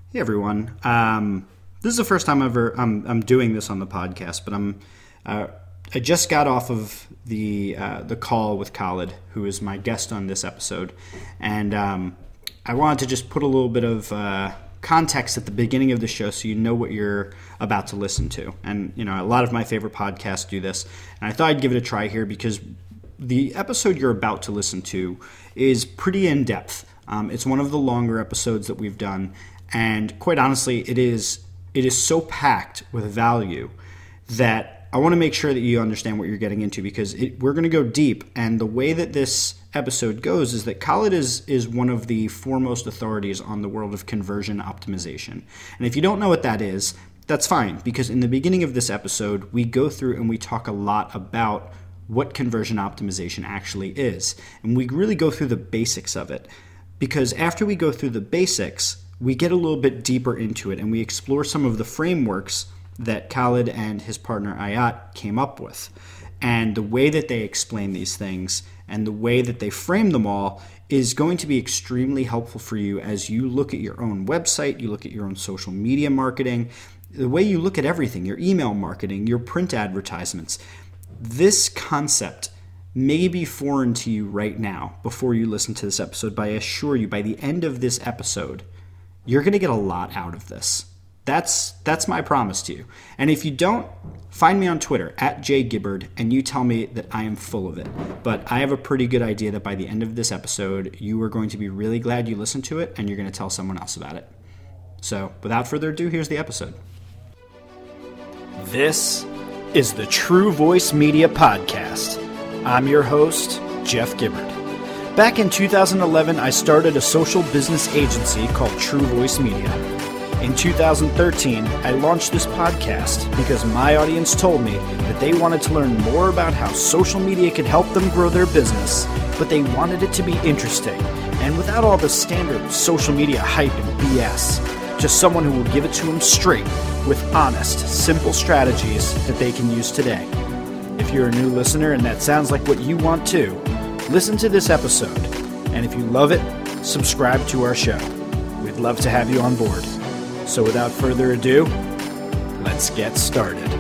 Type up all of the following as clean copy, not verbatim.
Hey everyone. This is the first time I'm doing this on the podcast, but I just got off of the call with Khalid, who is my guest on this episode, and I wanted to just put a little bit of context at the beginning of the show so you know what you're about to listen to. And a lot of my favorite podcasts do this, and I thought I'd give it a try here because the episode you're about to listen to is pretty in depth. It's one of the longer episodes that we've done. And quite honestly, it is so packed with value that I want to make sure that you understand what you're getting into because we're going to go deep. And the way that this episode goes is that Khalid is one of the foremost authorities on the world of conversion optimization. And if you don't know what that is, that's fine because in the beginning of this episode, we go through and we talk a lot about what conversion optimization actually is. And we really go through the basics of it because after we go through the basics, we get a little bit deeper into it and we explore some of the frameworks that Khalid and his partner Ayat came up with. And the way that they explain these things and the way that they frame them all is going to be extremely helpful for you as you look at your own website, you look at your own social media marketing, the way you look at everything, your email marketing, your print advertisements. This concept may be foreign to you right now before you listen to this episode, but I assure you by the end of this episode, you're going to get a lot out of this. That's my promise to you. And if you don't, find me on Twitter @JGibbard and you tell me that I am full of it. But I have a pretty good idea that by the end of this episode, you are going to be really glad you listened to it and you're going to tell someone else about it. So without further ado, here's the episode. This is the True Voice Media Podcast. I'm your host, Jeff Gibbard. Back in 2011, I started a social business agency called True Voice Media. In 2013, I launched this podcast because my audience told me that they wanted to learn more about how social media could help them grow their business, but they wanted it to be interesting and without all the standard social media hype and BS. Just someone who will give it to them straight with honest, simple strategies that they can use today. If you're a new listener and that sounds like what you want too, listen to this episode, and if you love it, subscribe to our show. We'd love to have you on board. So without further ado, let's get started.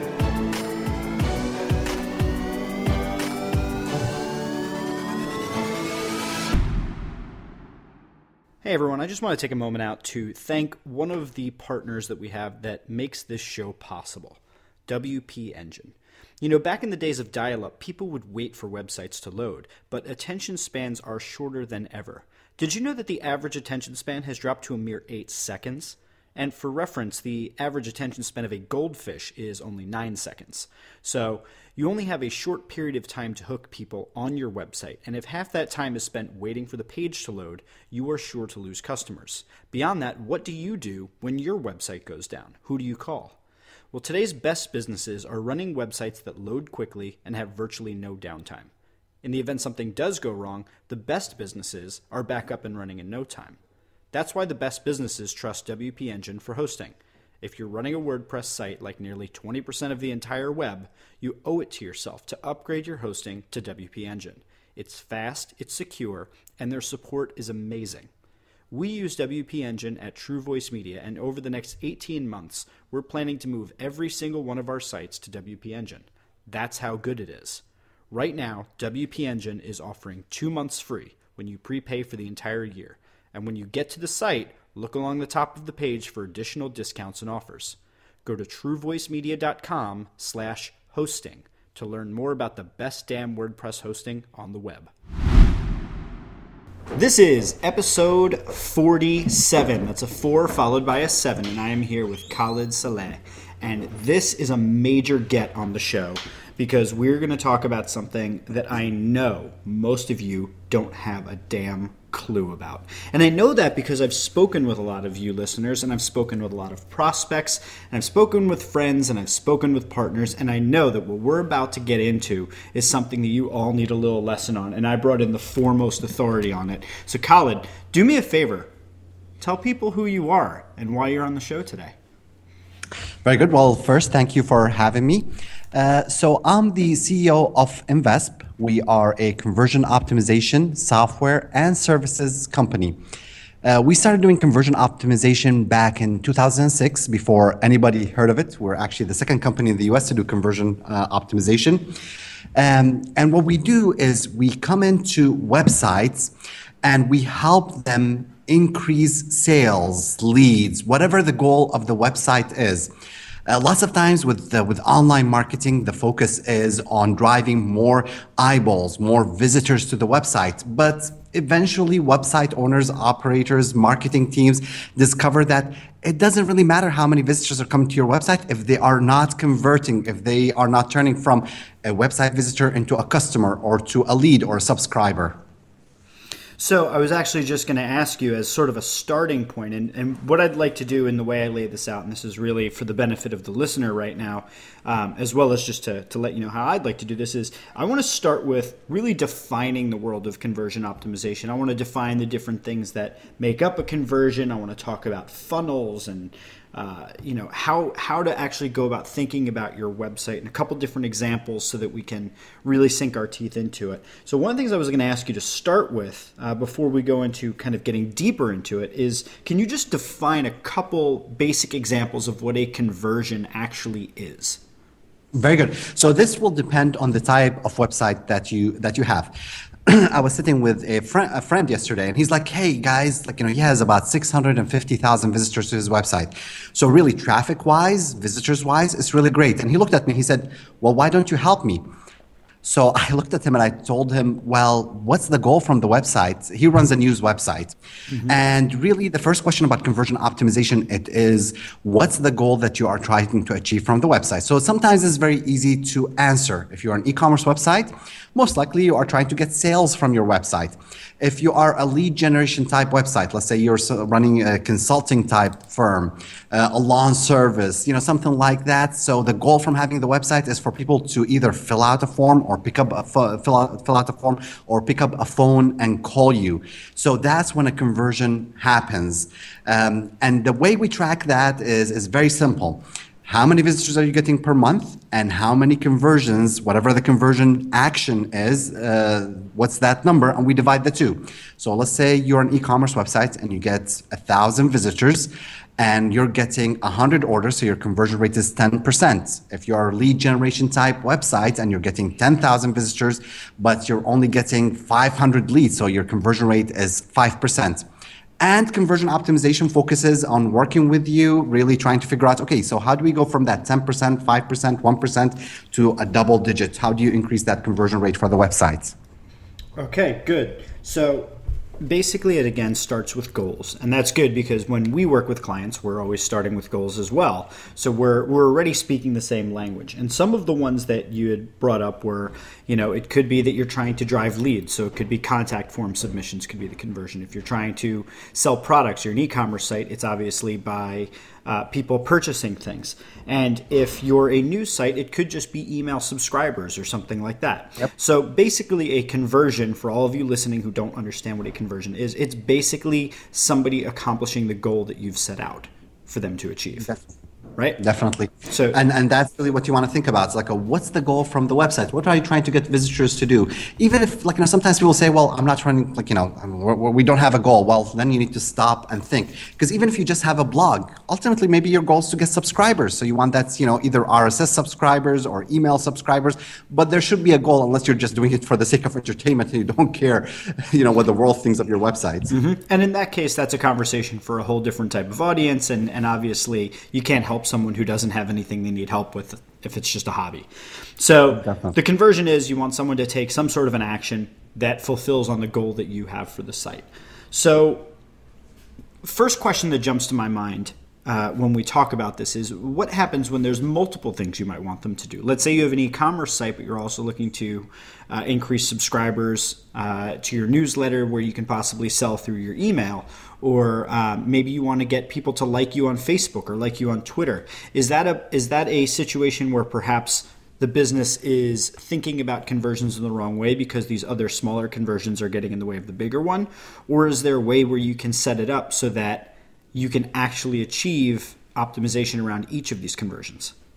Hey everyone, I just want to take a moment out to thank one of the partners that we have that makes this show possible, WP Engine. Back in the days of dial-up, people would wait for websites to load, but attention spans are shorter than ever. Did you know that the average attention span has dropped to a mere 8 seconds? And for reference, the average attention span of a goldfish is only 9 seconds. So you only have a short period of time to hook people on your website, and if half that time is spent waiting for the page to load, you are sure to lose customers. Beyond that, what do you do when your website goes down? Who do you call? Well, today's best businesses are running websites that load quickly and have virtually no downtime. In the event something does go wrong, the best businesses are back up and running in no time. That's why the best businesses trust WP Engine for hosting. If you're running a WordPress site like nearly 20% of the entire web, you owe it to yourself to upgrade your hosting to WP Engine. It's fast, it's secure, and their support is amazing. We use WP Engine at True Voice Media, and over the next 18 months, we're planning to move every single one of our sites to WP Engine. That's how good it is. Right now, WP Engine is offering 2 months free when you prepay for the entire year. And when you get to the site, look along the top of the page for additional discounts and offers. Go to truevoicmedia.com/hosting to learn more about the best damn WordPress hosting on the web. This is episode 47. That's a 4 followed by a 7, and I am here with Khalid Saleh. And this is a major get on the show because we're going to talk about something that I know most of you don't have a damn clue about. And I know that because I've spoken with a lot of you listeners, and I've spoken with a lot of prospects, and I've spoken with friends, and I've spoken with partners, and I know that what we're about to get into is something that you all need a little lesson on, and I brought in the foremost authority on it. So Khalid, do me a favor. Tell people who you are and why you're on the show today. Very good. Well, first, thank you for having me. So I'm the CEO of Invesp. We are a conversion optimization software and services company. We started doing conversion optimization back in 2006 before anybody heard of it. We're actually the second company in the US to do conversion optimization. And what we do is we come into websites and we help them increase sales, leads, whatever the goal of the website is. Lots of times with online marketing, the focus is on driving more eyeballs, more visitors to the website. But eventually, website owners, operators, marketing teams discover that it doesn't really matter how many visitors are coming to your website if they are not converting, if they are not turning from a website visitor into a customer or to a lead or a subscriber. So I was actually just going to ask you as sort of a starting point, and what I'd like to do in the way I lay this out, and this is really for the benefit of the listener right now, as well as just to let you know how I'd like to do this, is I want to start with really defining the world of conversion optimization. I want to define the different things that make up a conversion. I want to talk about funnels and how to actually go about thinking about your website and a couple different examples so that we can really sink our teeth into it. So one of the things I was going to ask you to start with before we go into kind of getting deeper into it is, can you just define a couple basic examples of what a conversion actually is? Very good. So this will depend on the type of website that you have. I was sitting with a friend yesterday, and he's like, "Hey guys, he has about 650,000 visitors to his website. So really, traffic-wise, visitors-wise, it's really great." And he looked at me. He said, "Well, why don't you help me?" So I looked at him and I told him, well, what's the goal from the website? He runs a news website. Mm-hmm. And really the first question about conversion optimization, it is, what's the goal that you are trying to achieve from the website? So sometimes it's very easy to answer. If you're an e-commerce website, most likely you are trying to get sales from your website. If you are a lead generation type website, let's say you're running a consulting type firm, a lawn service, something like that. So the goal from having the website is for people to either fill out a form or pick up fill out a form or pick up a phone and call you. So that's when a conversion happens. And the way we track that is very simple. How many visitors are you getting per month, and how many conversions, whatever the conversion action is, what's that number, and we divide the two. So let's say you're an e-commerce website and you get 1,000 visitors and you're getting 100 orders, so your conversion rate is 10%. If you're a lead generation type website and you're getting 10,000 visitors, but you're only getting 500 leads, so your conversion rate is 5%. And conversion optimization focuses on working with you, really trying to figure out, okay, so how do we go from that 10%, 5%, 1% to a double digit? How do you increase that conversion rate for the websites? Okay, good. So basically it again starts with goals, and that's good because when we work with clients, we're always starting with goals as well. So we're already speaking the same language. And some of the ones that you had brought up were, it could be that you're trying to drive leads. So it could be contact form submissions could be the conversion. If you're trying to sell products, you're an e-commerce site, it's obviously by people purchasing things. And if you're a news site, it could just be email subscribers or something like that. Yep. So basically a conversion, for all of you listening who don't understand what a conversion is, it's basically somebody accomplishing the goal that you've set out for them to achieve. Definitely. Right? Definitely. So, and that's really what you want to think about. It's like, what's the goal from the website? What are you trying to get visitors to do? Even if, sometimes people say, well, I'm not trying, we don't have a goal. Well, then you need to stop and think. Because even if you just have a blog, ultimately, maybe your goal is to get subscribers. So you want that, either RSS subscribers or email subscribers. But there should be a goal, unless you're just doing it for the sake of entertainment and you don't care, what the world thinks of your websites. Mm-hmm. And in that case, that's a conversation for a whole different type of audience. And obviously, you can't help someone who doesn't have anything they need help with if it's just a hobby. So Definitely. The conversion is you want someone to take some sort of an action that fulfills on the goal that you have for the site. So first question that jumps to my mind when we talk about this is, what happens when there's multiple things you might want them to do? Let's say you have an e-commerce site, but you're also looking to increase subscribers to your newsletter where you can possibly sell through your email. Or maybe you want to get people to like you on Facebook or like you on Twitter. Is that a situation where perhaps the business is thinking about conversions in the wrong way because these other smaller conversions are getting in the way of the bigger one? Or is there a way where you can set it up so that you can actually achieve optimization around each of these conversions?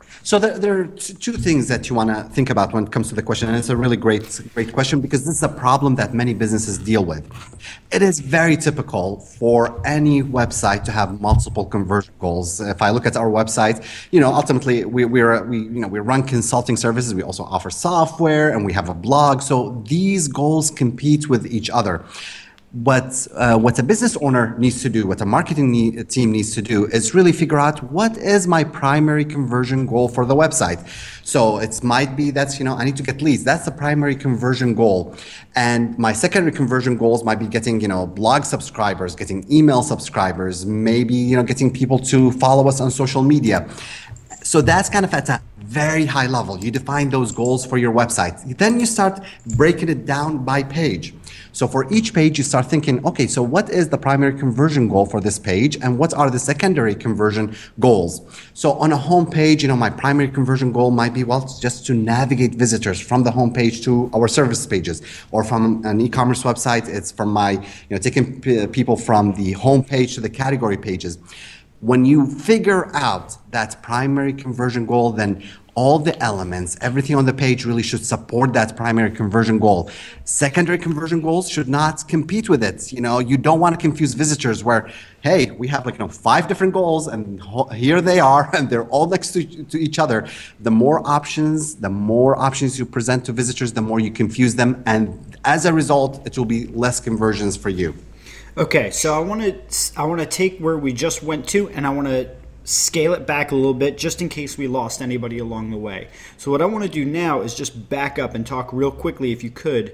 So there are two things that you want to think about when it comes to the question, and it's a really great question because this is a problem that many businesses deal with. It is very typical for any website to have multiple conversion goals. If I look at our website, ultimately we run consulting services. We also offer software, and we have a blog. So these goals compete with each other. What a business owner needs to do, what a marketing team needs to do, is really figure out what is my primary conversion goal for the website. So it might be that's, I need to get leads. That's the primary conversion goal. And my secondary conversion goals might be getting, blog subscribers, getting email subscribers, maybe, getting people to follow us on social media. So that's kind of at a very high level. You define those goals for your website. Then you start breaking it down by page. So for each page, you start thinking, okay, so what is the primary conversion goal for this page? And what are the secondary conversion goals? So on a home page, my primary conversion goal might be, just to navigate visitors from the home page to our service pages. Or from an e-commerce website, it's from my, taking people from the home page to the category pages. When you figure out that primary conversion goal, then all the elements, everything on the page really should support that primary conversion goal. Secondary conversion goals should not compete with it. You don't want to confuse visitors where, hey, we have 5 different goals and here they are and they're all next to each other. The more options you present to visitors, the more you confuse them. And as a result, it will be less conversions for you. Okay, so I want to take where we just went to, and I want to scale it back a little bit just in case we lost anybody along the way. So what I want to do now is just back up and talk real quickly, if you could.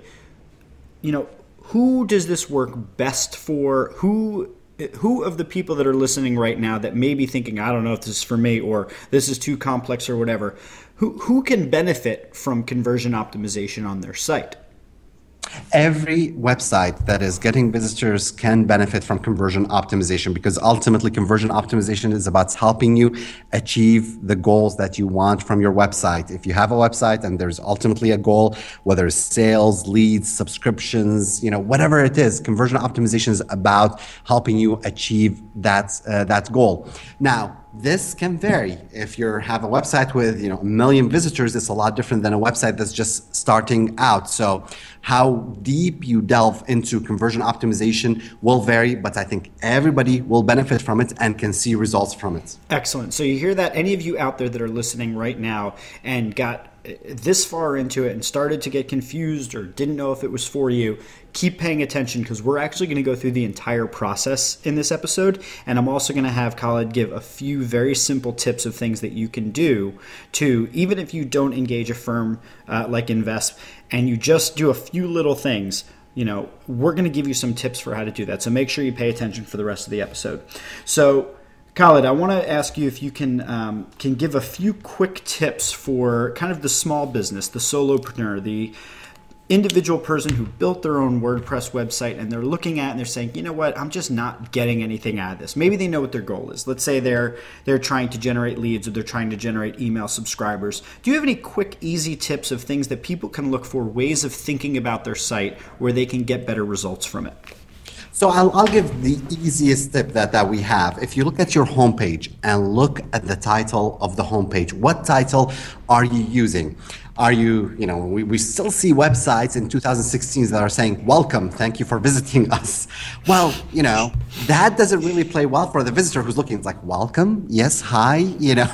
Who does this work best for? Who of the people that are listening right now that may be thinking, I don't know if this is for me or this is too complex or whatever, who can benefit from conversion optimization on their site? Every website that is getting visitors can benefit from conversion optimization because ultimately conversion optimization is about helping you achieve the goals that you want from your website. If you have a website and there's ultimately a goal, whether it's sales, leads, subscriptions, whatever it is, conversion optimization is about helping you achieve that goal. Now, this can vary. If you have a website with 1 million visitors, it's a lot different than a website that's just starting out. So how deep you delve into conversion optimization will vary, but I think everybody will benefit from it and can see results from it. Excellent. So you hear that? Any of you out there that are listening right now and got this far into it and started to get confused or didn't know if it was for you, keep paying attention because we're actually going to go through the entire process in this episode. And I'm also going to have Khaled give a few very simple tips of things that you can do to, even if you don't engage a firm like Invest and you just do a few little things, we're going to give you some tips for how to do that. So make sure you pay attention for the rest of the episode. So Khaled, I want to ask you if you can give a few quick tips for kind of the small business, the solopreneur, the individual person who built their own WordPress website and they're looking at it and they're saying, you know what, I'm just not getting anything out of this. Maybe they know what their goal is. Let's say they're trying to generate leads or they're trying to generate email subscribers. Do you have any quick, easy tips of things that people can look for, ways of thinking about their site where they can get better results from it? So I'll give the easiest tip that we have. If you look at your homepage and look at the title of the homepage, what title are you using? Are you, we still see websites in 2016 that are saying, welcome, thank you for visiting us. Well, that doesn't really play well for the visitor who's looking. It's like, welcome, yes, hi,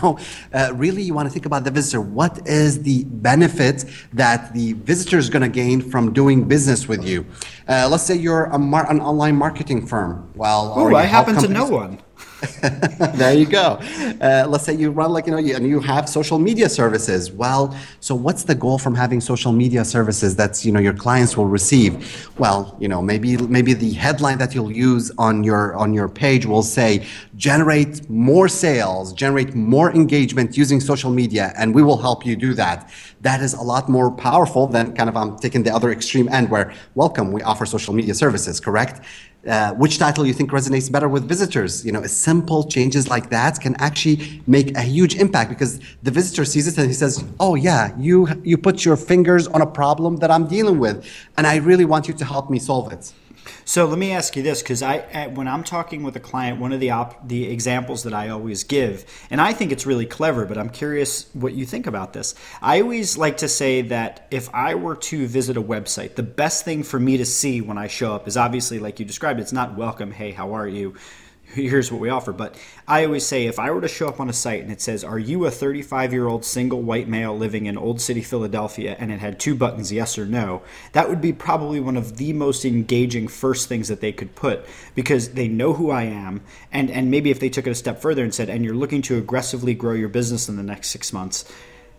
really you want to think about the visitor. What is the benefit that the visitor is going to gain from doing business with you? Let's say you're an online marketing firm. Well, I happen to know one. There you go. Let's say you run and you have social media services. Well, so what's the goal from having social media services that your clients will receive? Well, maybe the headline that you'll use on your page will say generate more sales, generate more engagement using social media, and we will help you do that. That is a lot more powerful than I'm taking the other extreme end where welcome, we offer social media services, correct? Which title you think resonates better with visitors? Simple changes like that can actually make a huge impact because the visitor sees it and he says, oh yeah, you put your fingers on a problem that I'm dealing with and I really want you to help me solve it. So let me ask you this, because when I'm talking with a client, one of the examples that I always give, and I think it's really clever, but I'm curious what you think about this. I always like to say that if I were to visit a website, the best thing for me to see when I show up is obviously, like you described, it's not welcome, hey, how are you? Here's what we offer. But I always say, if I were to show up on a site and it says, are you a 35-year-old single white male living in Old City, Philadelphia, and it had two buttons, yes or no, that would be probably one of the most engaging first things that they could put, because they know who I am. And maybe if they took it a step further and said, and you're looking to aggressively grow your business in the next 6 months,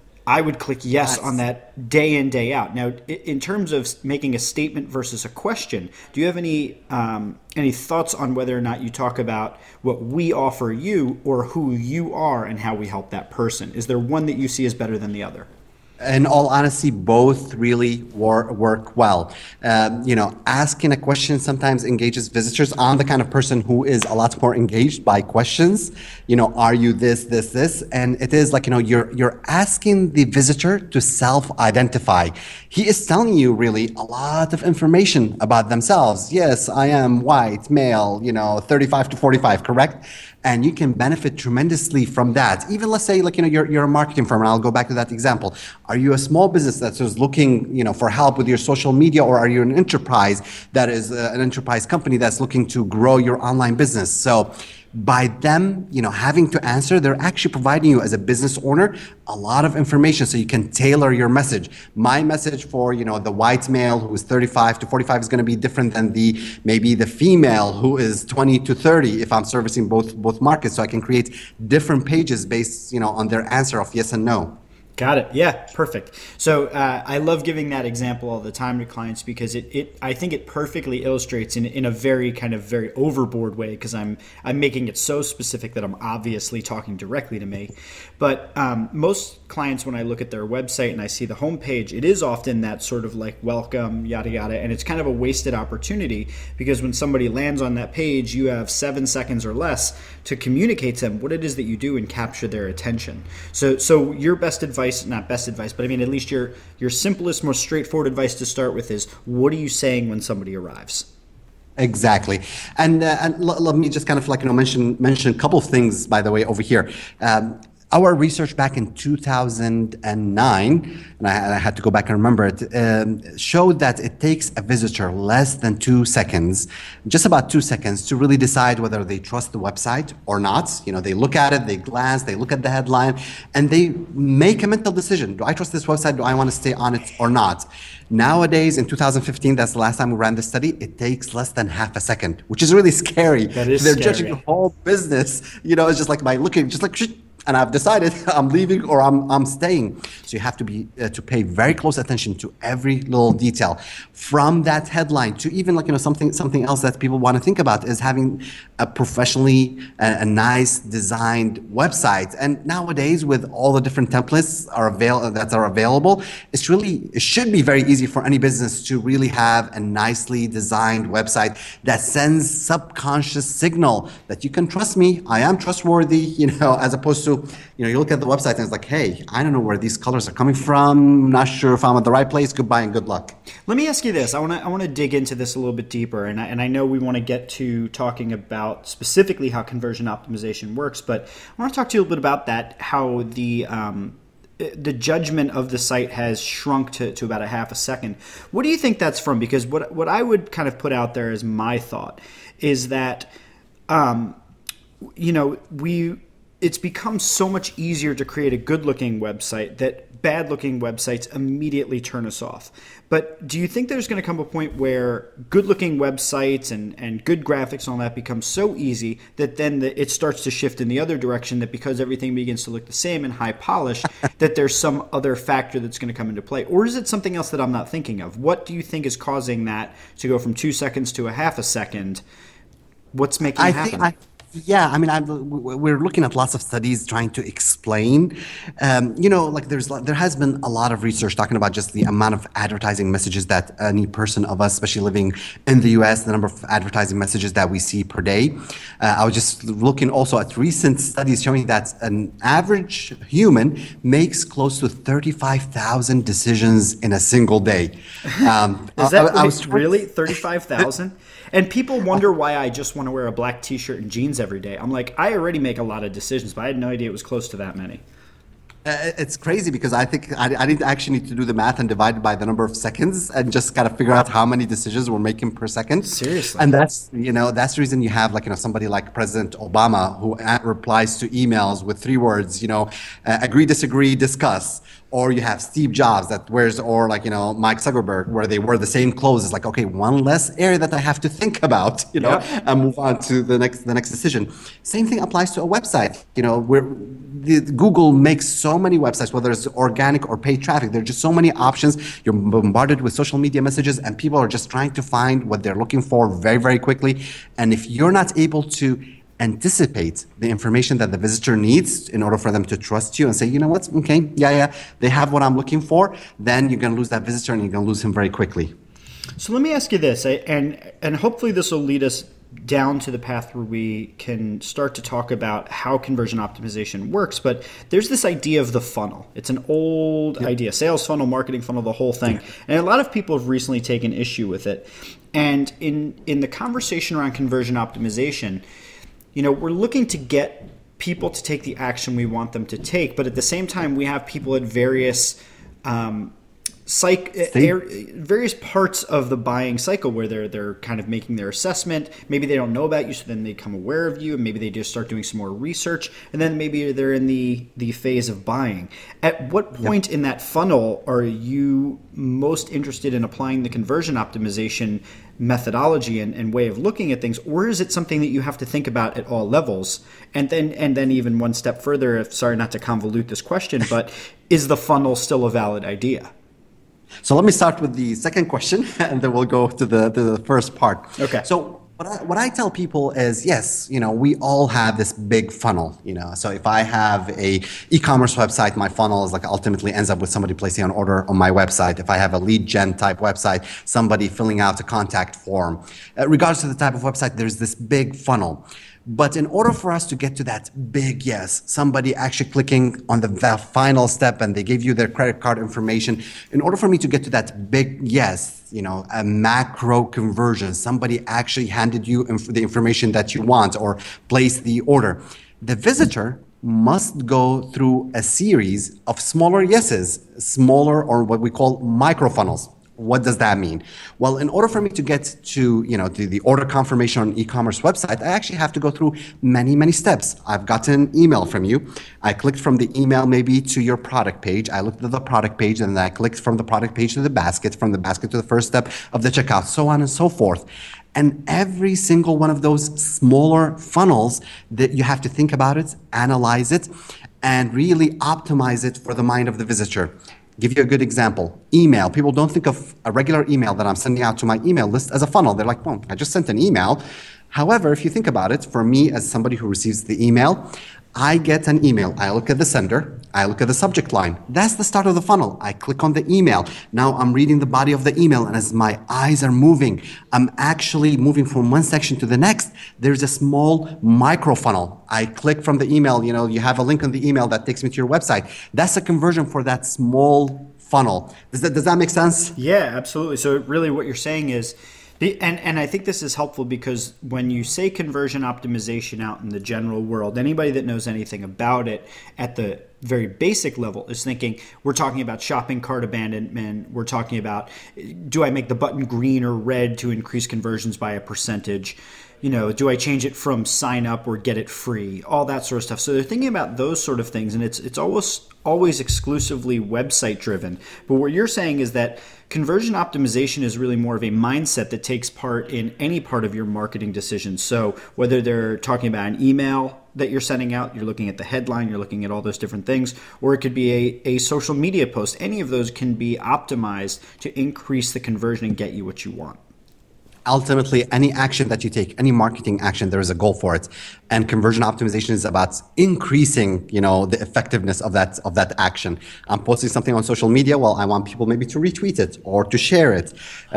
I would click yes on that day in, day out. Now, in terms of making a statement versus a question, do you have any thoughts on whether or not you talk about what we offer you or who you are and how we help that person? Is there one that you see as better than the other? In all honesty, both really work well. Asking a question sometimes engages visitors. I'm the kind of person who is a lot more engaged by questions. Are you this? And it is like, you're asking the visitor to self-identify. He is telling you really a lot of information about themselves. Yes, I am white, male, 35 to 45, correct? And you can benefit tremendously from that. Even let's say, you're a marketing firm, and I'll go back to that example. Are you a small business that's just looking, for help with your social media, or are you an enterprise that is an enterprise company that's looking to grow your online business? So by them, having to answer, they're actually providing you as a business owner a lot of information so you can tailor your message. My message for, the white male who is 35 to 45 is going to be different than maybe the female who is 20 to 30 if I'm servicing both markets. So I can create different pages based, on their answer of yes and no. Got it. Yeah, perfect. So I love giving that example all the time to clients because I think it perfectly illustrates in a very very overboard way, because I'm making it so specific that I'm obviously talking directly to me. But most clients, when I look at their website and I see the homepage, it is often that sort of like welcome, yada yada, and it's kind of a wasted opportunity, because when somebody lands on that page, you have 7 seconds or less to communicate to them what it is that you do and capture their attention. So your best advice, not best advice, but I mean at least your simplest, most straightforward advice to start with is, what are you saying when somebody arrives? Exactly. And let me just kind of mention a couple of things, by the way, over here. Our research back in 2009, and I had to go back and remember it, showed that it takes a visitor less than 2 seconds, just about 2 seconds, to really decide whether they trust the website or not. They look at it, they glance, they look at the headline, and they make a mental decision. Do I trust this website? Do I want to stay on it or not? Nowadays, in 2015, that's the last time we ran this study, it takes less than half a second, which is really scary. That is They're scary. judging the whole business. It's just like by looking, just like, and I've decided I'm leaving or I'm staying. So you have to to pay very close attention to every little detail, from that headline to even something else that people want to think about is having a professionally a nice designed website. And nowadays, with all the different templates that are available, it should be very easy for any business to really have a nicely designed website that sends subconscious signal that you can trust me, I am trustworthy, as opposed to, you look at the website and it's like, hey, I don't know where these colors are coming from. Not sure if I'm at the right place. Goodbye and good luck. Let me ask you this. I want to dig into this a little bit deeper, and I know we want to get to talking about specifically how conversion optimization works, but I want to talk to you a little bit about that, how the judgment of the site has shrunk to about a half a second. What do you think that's from? Because what I would kind of put out there as my thought is that, it's become so much easier to create a good-looking website that bad-looking websites immediately turn us off. But do you think there's going to come a point where good-looking websites and good graphics and all that becomes so easy that then it starts to shift in the other direction, that because everything begins to look the same and high-polished, that there's some other factor that's going to come into play? Or is it something else that I'm not thinking of? What do you think is causing that to go from 2 seconds to a half a second? What's making it happen? We're looking at lots of studies trying to explain. There has been a lot of research talking about just the amount of advertising messages that any person of us, especially living in the US, the number of advertising messages that we see per day. I was just looking also at recent studies showing that an average human makes close to 35,000 decisions in a single day. Is that really 35,000? And people wonder why I just want to wear a black t-shirt and jeans every day. I'm like, I already make a lot of decisions, but I had no idea it was close to that many. It's crazy because I think I didn't actually need to do the math and divide it by the number of seconds and just kind of figure out how many decisions we're making per second. Seriously. And that's the reason you have somebody like President Obama who replies to emails with 3 words, agree, disagree, discuss. Or you have Steve Jobs that wears, or Mike Zuckerberg, where they wear the same clothes. It's like, okay, one less area that I have to think about, and move on to the next decision. Same thing applies to a website. Google makes so many websites, whether it's organic or paid traffic. There are just so many options. You're bombarded with social media messages, and people are just trying to find what they're looking for very, very quickly. And if you're not able to anticipate the information that the visitor needs in order for them to trust you and say, you know what, okay, yeah, they have what I'm looking for, then you're going to lose that visitor and you're going to lose him very quickly. So let me ask you this, and hopefully this will lead us down to the path where we can start to talk about how conversion optimization works. But there's this idea of the funnel. It's an old idea, sales funnel, marketing funnel, the whole thing. And a lot of people have recently taken issue with it. And in the conversation around conversion optimization, we're looking to get people to take the action we want them to take, but at the same time, we have people at various various parts of the buying cycle where they're kind of making their assessment. Maybe they don't know about you, so then they become aware of you, and maybe they just start doing some more research, and then maybe they're in the phase of buying. At what point in that funnel are you most interested in applying the conversion optimization methodology and way of looking at things, or is it something that you have to think about at all levels? And then even one step further, sorry not to convolute this question, but is the funnel still a valid idea? So let me start with the second question, and then we'll go to the first part. Okay. So what I tell people is, yes, we all have this big funnel, So if I have a e-commerce website, my funnel is ultimately ends up with somebody placing an order on my website. If I have a lead gen type website, somebody filling out a contact form. Regardless of the type of website, there's this big funnel. But in order for us to get to that big yes, somebody actually clicking on the final step and they give you their credit card information, in order for me to get to that big yes, a macro conversion, somebody actually handed you the information that you want or placed the order, the visitor must go through a series of smaller yeses, smaller or what we call micro funnels. What does that mean? Well, in order for me to get to, the order confirmation on an e-commerce website, I actually have to go through many, many steps. I've gotten an email from you. I clicked from the email maybe to your product page. I looked at the product page, and then I clicked from the product page to the basket, from the basket to the first step of the checkout, so on and so forth. And every single one of those smaller funnels that you have to think about it, analyze it, and really optimize it for the mind of the visitor. Give you a good example. Email. People don't think of a regular email that I'm sending out to my email list as a funnel. They're like, well, I just sent an email. However, if you think about it, for me as somebody who receives the email, I get an email. I look at the sender. I look at the subject line. That's the start of the funnel. I click on the email. Now I'm reading the body of the email, and as my eyes are moving, I'm actually moving from one section to the next. There's a small micro funnel. I click from the email. You have a link on the email that takes me to your website. That's a conversion for that small funnel. Does that make sense? Yeah, absolutely. So really what you're saying is, and I think this is helpful because when you say conversion optimization out in the general world, anybody that knows anything about it at the very basic level is thinking, we're talking about shopping cart abandonment. We're talking about, do I make the button green or red to increase conversions by a percentage? Do I change it from sign up or get it free? All that sort of stuff. So they're thinking about those sort of things, and it's always exclusively website driven. But what you're saying is that conversion optimization is really more of a mindset that takes part in any part of your marketing decisions. So whether they're talking about an email that you're sending out, you're looking at the headline, you're looking at all those different things, or it could be a social media post. Any of those can be optimized to increase the conversion and get you what you want. Ultimately, any action that you take, any marketing action, there is a goal for it. And conversion optimization is about increasing, the effectiveness of that action. I'm posting something on social media. Well, I want people maybe to retweet it or to share it,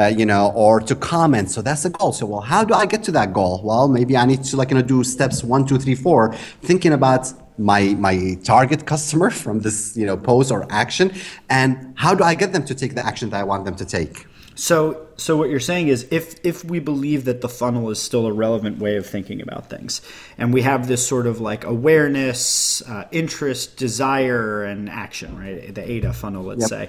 or to comment. So that's the goal. So, well, how do I get to that goal? Well, maybe I need to do steps 1, 2, 3, 4, thinking about my target customer from this, post or action, and how do I get them to take the action that I want them to take? So So what you're saying is if we believe that the funnel is still a relevant way of thinking about things, and we have this sort of like awareness, interest, desire, and action, right? The AIDA funnel, let's say.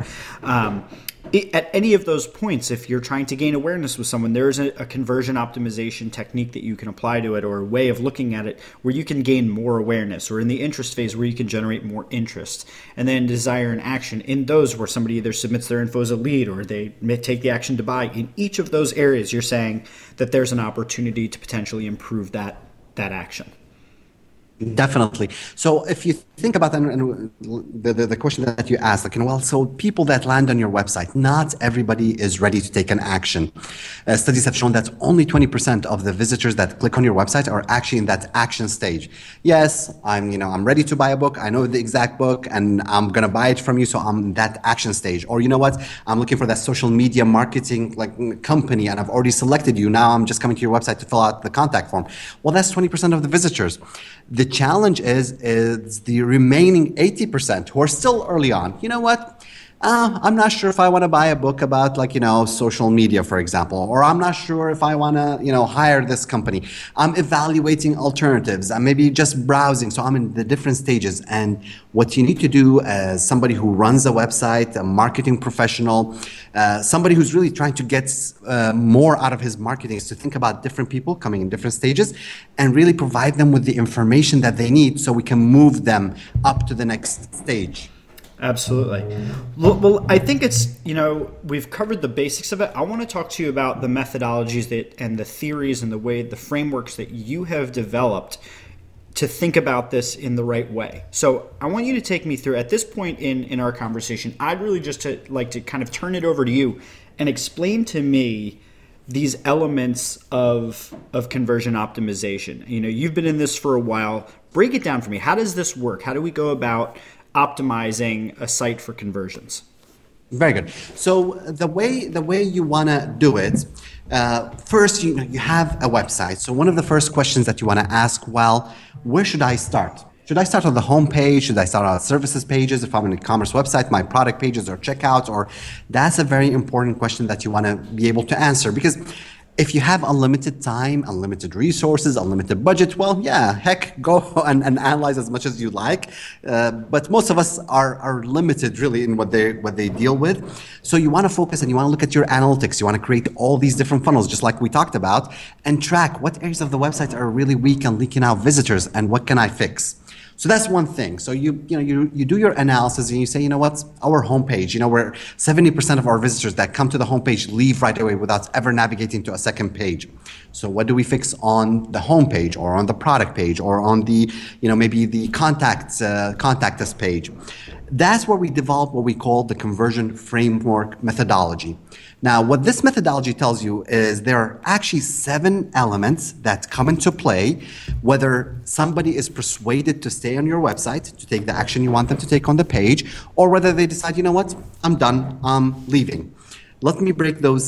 At any of those points, if you're trying to gain awareness with someone, there is a conversion optimization technique that you can apply to it, or a way of looking at it where you can gain more awareness, or in the interest phase where you can generate more interest. And then desire and action, in those where somebody either submits their info as a lead or they may take the action to buy. In each of those areas, you're saying that there's an opportunity to potentially improve that action. Definitely. So if you think about and the question that you asked, like, well, so people that land on your website, not everybody is ready to take an action. Studies have shown that only 20% of the visitors that click on your website are actually in that action stage. Yes, I'm ready to buy a book. I know the exact book and I'm going to buy it from you. So I'm in that action stage. Or you know what? I'm looking for that social media marketing company and I've already selected you. Now I'm just coming to your website to fill out the contact form. Well, that's 20% of the visitors. The challenge is the remaining 80% who are still early on. You know what? I'm not sure if I want to buy a book about social media, for example, or I'm not sure if I want to, hire this company. I'm evaluating alternatives. I'm maybe just browsing. So I'm in the different stages. And what you need to do as somebody who runs a website, a marketing professional, somebody who's really trying to get more out of his marketing is to think about different people coming in different stages and really provide them with the information that they need so we can move them up to the next stage. Absolutely. Well, I think it's, we've covered the basics of it. I want to talk to you about the methodologies and the theories and the frameworks that you have developed to think about this in the right way. So I want you to take me through, at this point in our conversation, I'd really just like to kind of turn it over to you and explain to me these elements of conversion optimization. You've been in this for a while. Break it down for me. How does this work? How do we go about optimizing a site for conversions? Very good. So the way you want to do it, first you have a website. So one of the first questions that you want to ask, well, where should I start? Should I start on the home page? Should I start on services pages? If I'm an e-commerce website, my product pages or checkouts, or that's a very important question that you want to be able to answer, because if you have unlimited time, unlimited resources, unlimited budget, well, yeah, heck, go and analyze as much as you like. But most of us are limited really in what they deal with. So you want to focus and you want to look at your analytics. You want to create all these different funnels, just like we talked about, and track what areas of the website are really weak and leaking out visitors and what can I fix. So that's one thing. So you do your analysis and you say, what, our homepage, where 70% of our visitors that come to the homepage leave right away without ever navigating to a second page. So what do we fix on the homepage or on the product page or on the, maybe the contact us page? That's where we develop what we call the conversion framework methodology. Now, what this methodology tells you is there are actually 7 elements that come into play, whether somebody is persuaded to stay on your website, to take the action you want them to take on the page, or whether they decide, what, I'm done, I'm leaving. Let me break those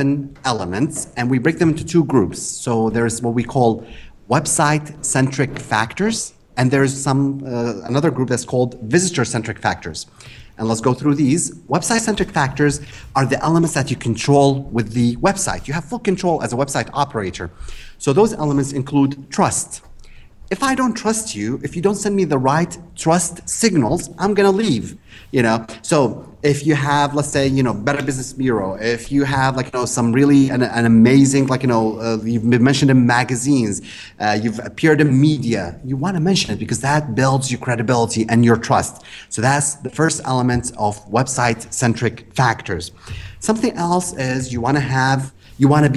7 elements, and we break them into 2 groups. So there's what we call website-centric factors, and there's another group that's called visitor-centric factors. And let's go through these. Website-centric factors are the elements that you control with the website. You have full control as a website operator. So those elements include trust. If I don't trust you, if you don't send me the right trust signals, I'm going to leave. So if you have, let's say, Better Business Bureau, if you have some really an amazing, you've been mentioned in magazines, you've appeared in media, you want to mention it because that builds your credibility and your trust. So that's the first element of website-centric factors. Something else is you want to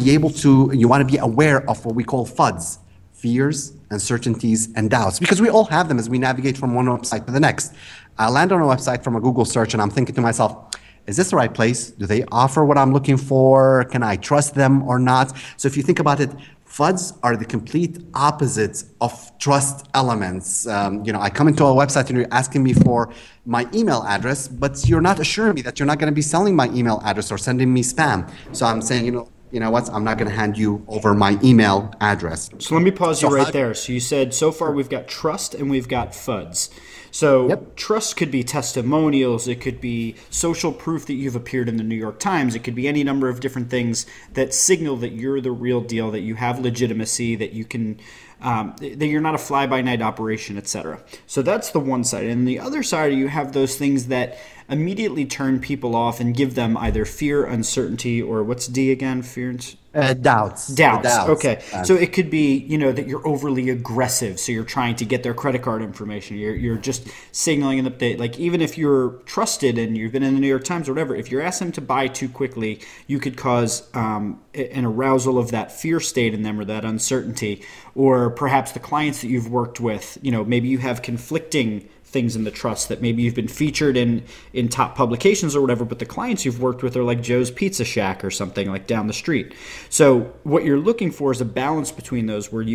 be aware of what we call FUDs. Fears, uncertainties, and doubts, because we all have them as we navigate from one website to the next. I land on a website from a Google search and I'm thinking to myself, is this the right place? Do they offer what I'm looking for? Can I trust them or not? So if you think about it, FUDs are the complete opposite of trust elements. I come into a website and you're asking me for my email address, but you're not assuring me that you're not going to be selling my email address or sending me spam. So I'm saying, you know what, I'm not going to hand you over my email address. So let me pause you right there. So you said so far we've got trust and we've got FUDs. So trust could be testimonials. It could be social proof that you've appeared in the New York Times. It could be any number of different things that signal that you're the real deal, that you have legitimacy, that you can that you're not a fly-by-night operation, etc. So that's the one side. And the other side, you have those things that immediately turn people off and give them either fear, uncertainty, or what's D again? Fear, Doubts. Okay. So it could be, that you're overly aggressive. So you're trying to get their credit card information. You're just signaling them that, like, even if you're trusted and you've been in the New York Times or whatever, if you're asking them to buy too quickly, you could cause an arousal of that fear state in them or that uncertainty. Or perhaps the clients that you've worked with, maybe you have conflicting things in the trust, that maybe you've been featured in top publications or whatever, but the clients you've worked with are like Joe's Pizza Shack or something like down the street. So what you're looking for is a balance between those, where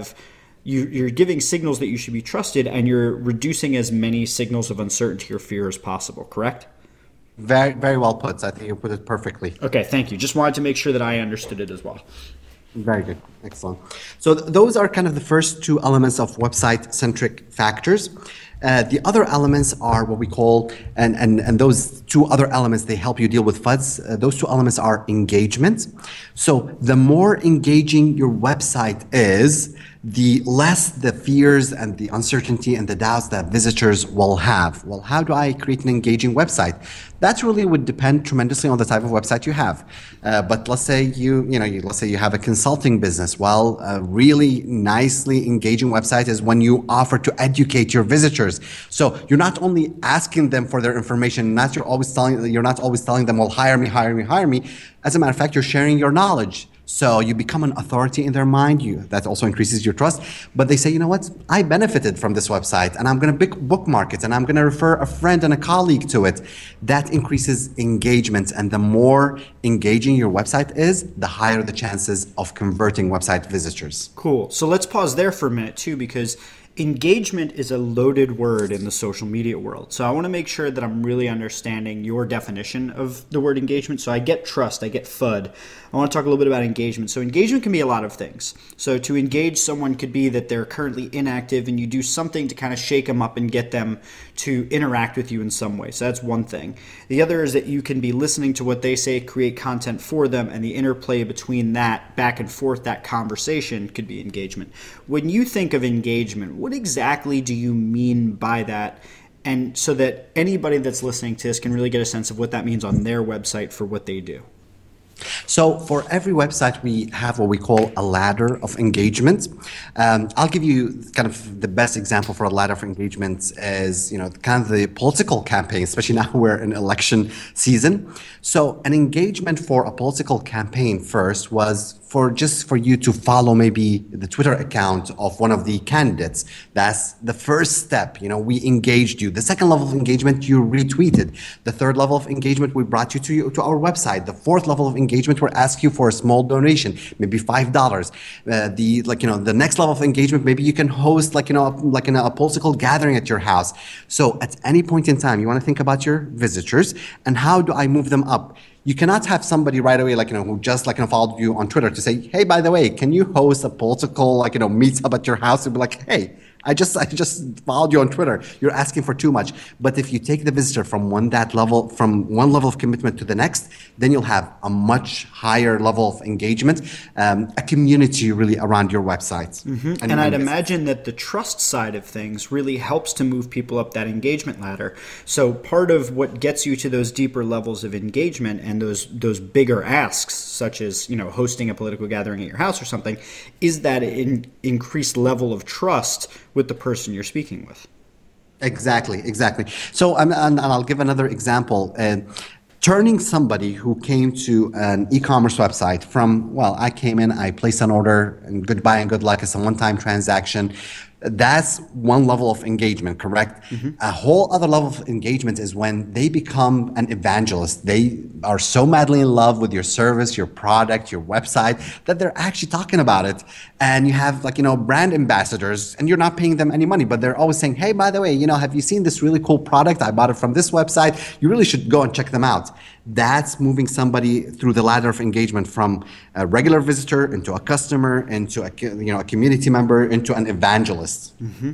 you're giving signals that you should be trusted and you're reducing as many signals of uncertainty or fear as possible, correct? Very, very well put. I think you put it perfectly. Okay, thank you. Just wanted to make sure that I understood it as well. Very good. Excellent. So those are kind of the first two elements of website-centric factors. The other elements are what we call, and those two other elements, they help you deal with FUDs. Those two elements are engagement. So the more engaging your website is, the less the fears and the uncertainty and the doubts that visitors will have. Well, how do I create an engaging website? That really would depend tremendously on the type of website you have. But let's say let's say you have a consulting business. Well, a really nicely engaging website is when you offer to educate your visitors. So you're not only asking them for their information, you're not always telling them, well, hire me, hire me, hire me. As a matter of fact, you're sharing your knowledge. So you become an authority in their mind. That also increases your trust. But they say, you know what? I benefited from this website, and I'm going to bookmark it, and I'm going to refer a friend and a colleague to it. That increases engagement. And the more engaging your website is, the higher the chances of converting website visitors. Cool. So let's pause there for a minute, too, because engagement is a loaded word in the social media world. So I want to make sure that I'm really understanding your definition of the word engagement. So I get trust, I get FUD. I want to talk a little bit about engagement. So engagement can be a lot of things. So to engage someone could be that they're currently inactive and you do something to kind of shake them up and get them to interact with you in some way. So that's one thing. The other is that you can be listening to what they say, create content for them, and the interplay between that back and forth, that conversation could be engagement. When you think of engagement, what exactly do you mean by that? And so that anybody that's listening to this can really get a sense of what that means on their website for what they do. So for every website, we have what we call a ladder of engagement. I'll give you kind of the best example for a ladder of engagement is, kind of the political campaign, especially now we're in election season. So an engagement for a political campaign first was for you to follow maybe the Twitter account of one of the candidates. That's the first step. We engaged you. The second level of engagement, you retweeted. The third level of engagement, we brought you to our website. The fourth level of engagement, we asked you for a small donation, maybe $5. The next level of engagement, maybe you can host a political gathering at your house. So at any point in time, you want to think about your visitors and how do I move them up? You cannot have somebody right away, who just followed you on Twitter to say, hey, by the way, can you host a political, meetup at your house? And be like, hey, I just followed you on Twitter. You're asking for too much. But if you take the visitor from one level of commitment to the next, then you'll have a much higher level of engagement, a community really around your website. Mm-hmm. And I'd imagine that the trust side of things really helps to move people up that engagement ladder. So part of what gets you to those deeper levels of engagement and those bigger asks, such as hosting a political gathering at your house or something, is that increased level of trust with the person you're speaking with. Exactly. So, and I'll give another example. Turning somebody who came to an e-commerce website from, I came in, I placed an order, and goodbye and good luck. It's a one-time transaction. That's one level of engagement, correct? Mm-hmm. A whole other level of engagement is when they become an evangelist. They are so madly in love with your service, your product, your website, that they're actually talking about it. And you have brand ambassadors, and you're not paying them any money, but they're always saying, hey, by the way, have you seen this really cool product? I bought it from this website. You really should go and check them out. That's moving somebody through the ladder of engagement from a regular visitor into a customer, into a community member, into an evangelist.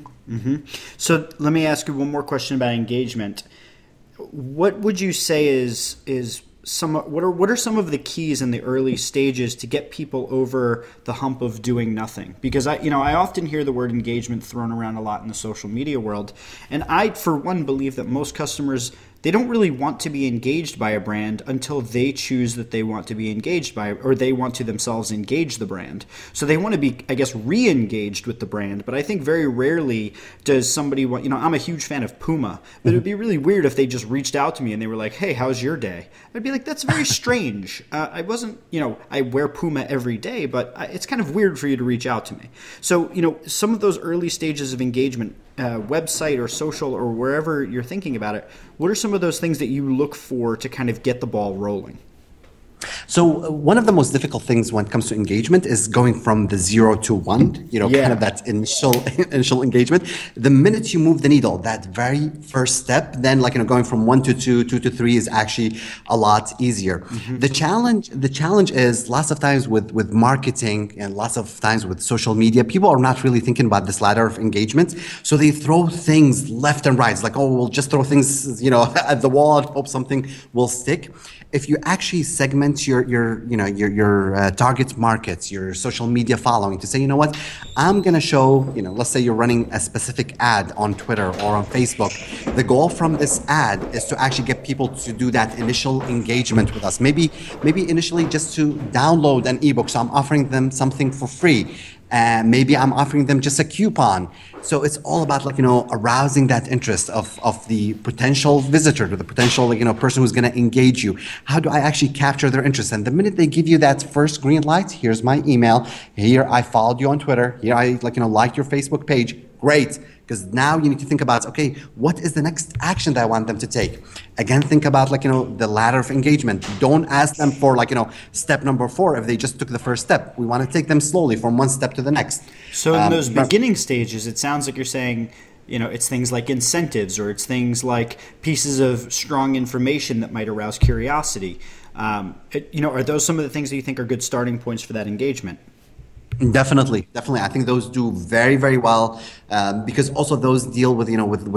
So let me ask you one more question about engagement. What would you say is what are some of the keys in the early stages to get people over the hump of doing nothing? Because I often hear the word engagement thrown around a lot in the social media world, and I, for one, believe that most customers, they don't really want to be engaged by a brand until they choose that they want to be engaged by, or they want to themselves engage the brand. So they want to be, I guess, re-engaged with the brand. But I think very rarely does somebody want, I'm a huge fan of Puma, but it would be really weird if they just reached out to me and they were like, hey, how's your day? I'd be like, that's very strange. I wasn't, I wear Puma every day, but it's kind of weird for you to reach out to me. So, some of those early stages of engagement, website or social or wherever you're thinking about it, what are some of those things that you look for to kind of get the ball rolling? So one of the most difficult things when it comes to engagement is going from the 0 to 1, kind of that initial engagement. The minute you move the needle, that very first step, then going from 1 to 2, 2 to 3 is actually a lot easier. Mm-hmm. The challenge is lots of times with marketing and lots of times with social media, people are not really thinking about this ladder of engagement. So they throw things left and right. It's like, we'll just throw things, at the wall and hope something will stick. If you actually segment your target markets, your social media following, to say, you know what, I'm going to show, let's say you're running a specific ad on Twitter or on Facebook. The goal from this ad is to actually get people to do that initial engagement with us. Maybe initially just to download an ebook. So I'm offering them something for free. Maybe I'm offering them just a coupon. So it's all about arousing that interest of the potential visitor, to the potential person who's going to engage you. How do I actually capture their interest? And the minute they give you that first green light, here's my email. Here, I followed you on Twitter. Here, I liked your Facebook page. Great. Because now you need to think about, okay, what is the next action that I want them to take? Again, think about the ladder of engagement. Don't ask them for step number 4 if they just took the first step. We want to take them slowly from one step to the next. So in those beginning stages, it sounds like you're saying, it's things like incentives, or it's things like pieces of strong information that might arouse curiosity. Are those some of the things that you think are good starting points for that engagement? Definitely. I think those do very, very well because also those deal with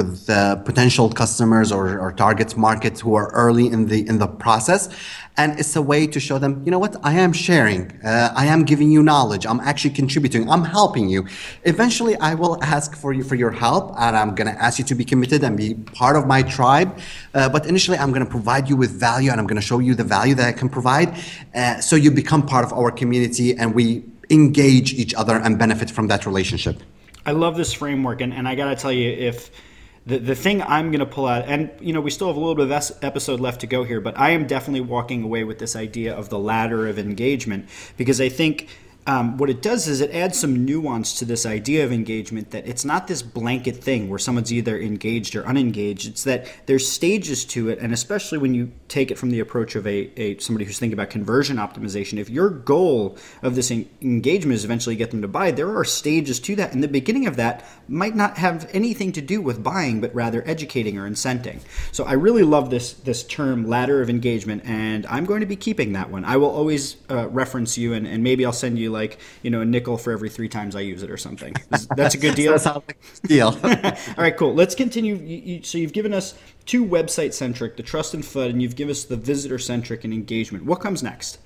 potential customers or target markets who are early in the process, and it's a way to show them, what, I am sharing, I am giving you knowledge, I'm actually contributing, I'm helping you. Eventually, I will ask for your help, and I'm going to ask you to be committed and be part of my tribe. But initially, I'm going to provide you with value, and I'm going to show you the value that I can provide, so you become part of our community, and we engage each other and benefit from that relationship. I love this framework, and I got to tell you, if the thing I'm going to pull out, and we still have a little bit of episode left to go here, but I am definitely walking away with this idea of the ladder of engagement, because I think what it does is it adds some nuance to this idea of engagement, that it's not this blanket thing where someone's either engaged or unengaged. It's that there's stages to it, and especially when you take it from the approach of somebody who's thinking about conversion optimization, if your goal of this engagement is eventually get them to buy, there are stages to that, and the beginning of that might not have anything to do with buying, but rather educating or incenting. So I really love this term, ladder of engagement, and I'm going to be keeping that one. I will always reference you, and maybe I'll send you a nickel for every 3 times I use it or something. That's a good deal. That sounds like a deal. All right, cool. Let's continue. So you've given us 2 website-centric, the trust and FUD, and you've given us the visitor-centric and engagement. What comes next?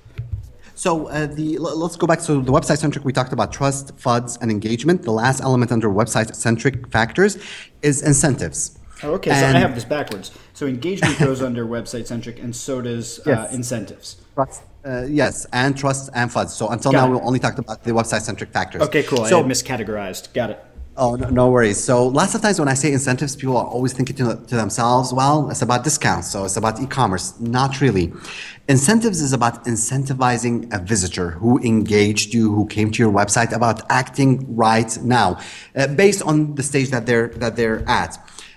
So let's go back to the website-centric. We talked about trust, FUDs, and engagement. The last element under website-centric factors is incentives. Oh, okay, so I have this backwards. So engagement goes under website-centric, and so does incentives. Trust, yes, and trust and FUDs. So until now, we only talked about the website-centric factors. Okay, cool. So, I had miscategorized. Got it. Oh, no worries. So lots of times when I say incentives, people are always thinking to themselves, well, it's about discounts, so it's about e-commerce. Not really. Incentives is about incentivizing a visitor who engaged you, who came to your website, about acting right now, based on the stage that they're at.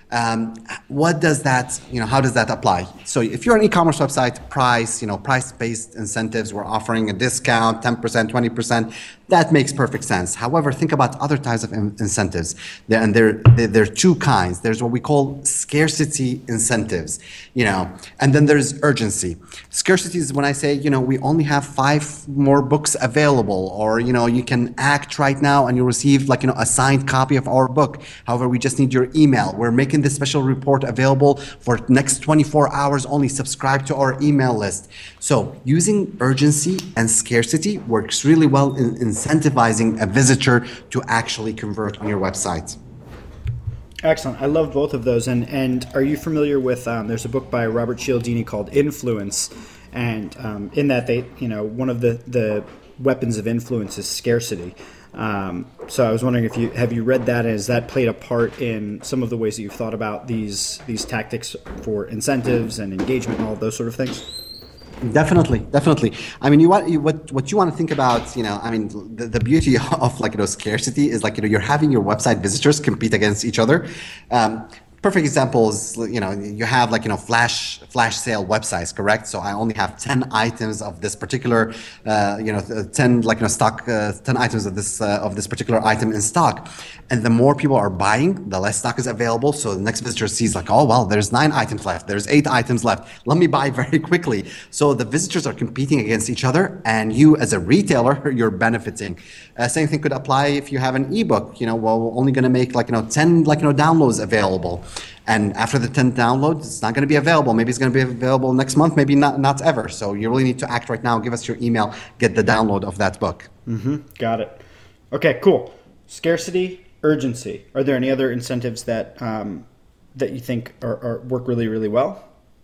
What does that, how does that apply? So if you're an e-commerce website, price-based incentives, we're offering a discount, 10%, 20%. That makes perfect sense. However, think about other types of incentives. There are two kinds. There's what we call scarcity incentives, and then there's urgency. Scarcity is when I say, we only have 5 more books available, or, you can act right now and you'll receive a signed copy of our book. However, we just need your email. We're making this special report available for next 24 hours only. Subscribe to our email list. So using urgency and scarcity works really well in incentivizing a visitor to actually convert on your website. Excellent. I love both of those. And are you familiar with, there's a book by Robert Cialdini called Influence. And in that, one of the weapons of influence is scarcity. So I was wondering have you read that, and has that played a part in some of the ways that you've thought about these tactics for incentives and engagement and all those sort of things? Definitely. I mean, what you want to think about, the beauty of scarcity is you're having your website visitors compete against each other. Perfect example is, you have flash sale websites, correct? So I only have 10 items of this particular, 10 stock, 10 items of this particular item in stock. And the more people are buying, the less stock is available. So the next visitor sees oh, well, there's 9 items left. There's 8 items left. Let me buy very quickly. So the visitors are competing against each other, and you as a retailer, you're benefiting. Same thing could apply if you have an ebook. We're only going to make 10 downloads available. And after the 10th download, it's not going to be available. Maybe it's going to be available next month, maybe not ever. So you really need to act right now. Give us your email, get the download of that book. Mm-hmm. Got it. Okay, cool. Scarcity, urgency. Are there any other incentives that you think are work really, really well?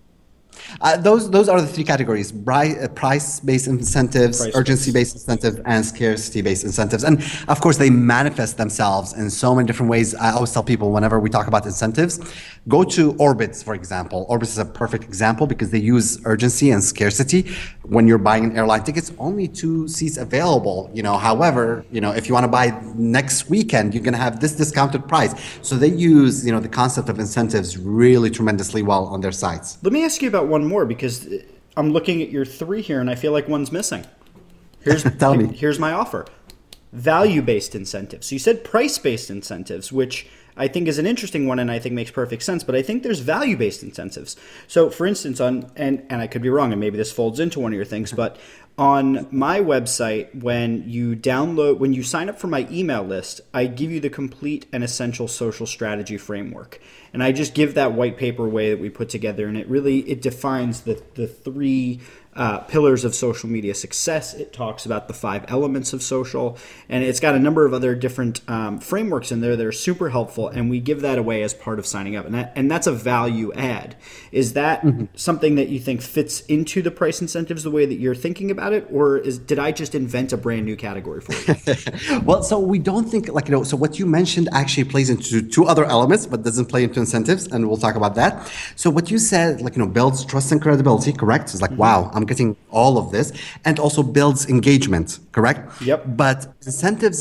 Those are the 3 categories: price-based incentives, urgency-based incentives, and scarcity-based incentives. And of course, they manifest themselves in so many different ways. I always tell people whenever we talk about incentives, go to Orbitz, for example. Orbitz is a perfect example because they use urgency and scarcity. When you're buying an airline tickets, only 2 seats available. However, if you want to buy next weekend, you're going to have this discounted price. So they use, the concept of incentives really tremendously well on their sites. Let me ask you about one more, because I'm looking at your 3 here and I feel like one's missing. Tell me. Here's my offer. Value-based incentives. So you said price-based incentives, which I think is an interesting one and I think makes perfect sense, but I think there's value-based incentives. So for instance, and I could be wrong, and maybe this folds into one of your things, but on my website, when you sign up for my email list, I give you the complete and essential social strategy framework. And I just give that white paper way that we put together, and it defines the 3 pillars of social media success. It talks about the 5 elements of social, and it's got a number of other different frameworks in there that are super helpful, and we give that away as part of signing up. And that's a value add. Is that something that you think fits into the price incentives the way that you're thinking about it, or did I just invent a brand new category for you? Well, so we don't think so what you mentioned actually plays into 2 other elements, but doesn't play into incentives, and we'll talk about that. So what you said, builds trust and credibility, correct? It's wow, I'm getting all of this, and also builds engagement, correct? Yep. But incentives,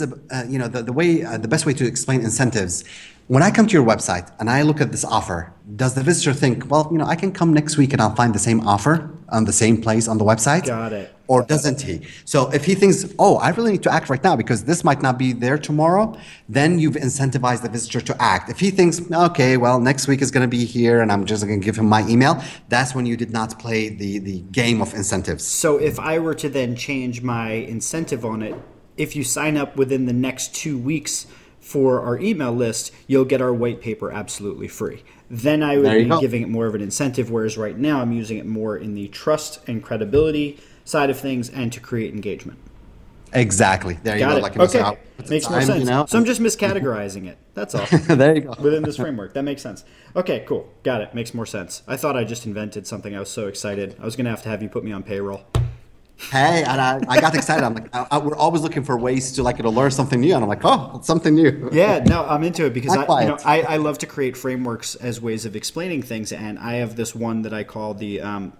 the best way to explain incentives, when I come to your website and I look at this offer, does the visitor think, well, I can come next week and I'll find the same offer on the same place on the website? Got it. Or doesn't he? So if he thinks, oh, I really need to act right now because this might not be there tomorrow, then you've incentivized the visitor to act. If he thinks, okay, well, next week is going to be here and I'm just going to give him my email, that's when you did not play the game of incentives. So if I were to then change my incentive on it, if you sign up within the next 2 weeks for our email list, you'll get our white paper absolutely free. Then I would be giving it more of an incentive, whereas right now I'm using it more in the trust and credibility side of things and to create engagement. Exactly. There you go. Okay. Makes more sense. So I'm just miscategorizing it. That's all. There you go. Within this framework. That makes sense. Okay, cool. Got it. Makes more sense. I thought I just invented something. I was so excited. I was going to have you put me on payroll. Hey, and I got excited. I'm we're always looking for ways to learn something new, and I'm like, oh, it's something new. Yeah, no, I'm into it because I love to create frameworks as ways of explaining things, and I have this one that I call the